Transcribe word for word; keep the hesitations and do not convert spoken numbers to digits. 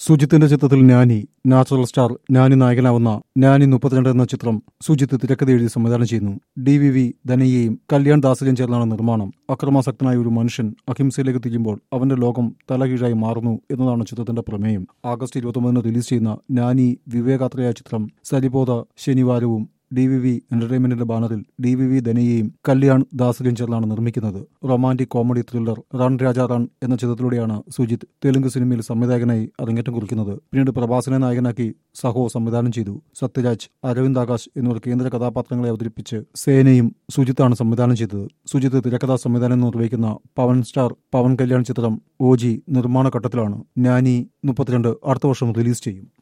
സുജിത്തിന്റെ ചിത്രത്തിൽ Nani natural star Nani നായകനാവുന്ന നാനി മുപ്പത്തിരണ്ട് എന്ന ചിത്രം സുജിത്ത് തിരക്കഥ എഴുതി സംവിധാനം ചെയ്യുന്നു. ഡി വി വി ധനയ്യയും കല്യാൺ ദാസിലും ചേർന്നാണ് നിർമ്മാണം. അക്രമാസക്തനായ ഒരു മനുഷ്യൻ അഹിംസയിലേക്ക് തിരിയുമ്പോൾ അവന്റെ ലോകം തലകീഴായി മാറുന്നു എന്നതാണ് ചിത്രത്തിന്റെ പ്രമേയം. ആഗസ്റ്റ് ഇരുപത്തൊമ്പതിന് റിലീസ് ചെയ്യുന്ന നാനി വിവേകാത്രയായ ചിത്രം സരിപോത ശനിവാരവും ഡി വി വി എന്റർടൈൻമെന്റിന്റെ ബാനറിൽ ഡി വി വി ധനയ്യയും കല്യാൺ ദാസിലും ചേർന്നാണ് നിർമ്മിക്കുന്നത്. Romantic comedy thriller run Raja run എന്ന ചിത്രത്തിലൂടെയാണ് സുജിത്ത് തെലുങ്ക് സിനിമയിൽ സംവിധായകനായി അരങ്ങേറ്റം കുറിക്കുന്നത്. പിന്നീട് പ്രഭാസിനെ നായകനാക്കി സഹോ സംവിധാനം ചെയ്തു. സത്യരാജ്, അരവിന്ദ് ആകാശ് എന്നിവർ കേന്ദ്ര കഥാപാത്രങ്ങളെ അവതരിപ്പിച്ച് സേനയും സുജിത്താണ് സംവിധാനം ചെയ്തത്. സുജിത്ത് തിരക്കഥാ സംവിധാനം നിർവഹിക്കുന്ന പവൻ സ്റ്റാർ പവൻ കല്യാൺ ചിത്രം ഓജി നിർമ്മാണ ഘട്ടത്തിലാണ്. നാനി മുപ്പത്തിരണ്ട് അടുത്ത വർഷം റിലീസ് ചെയ്യും.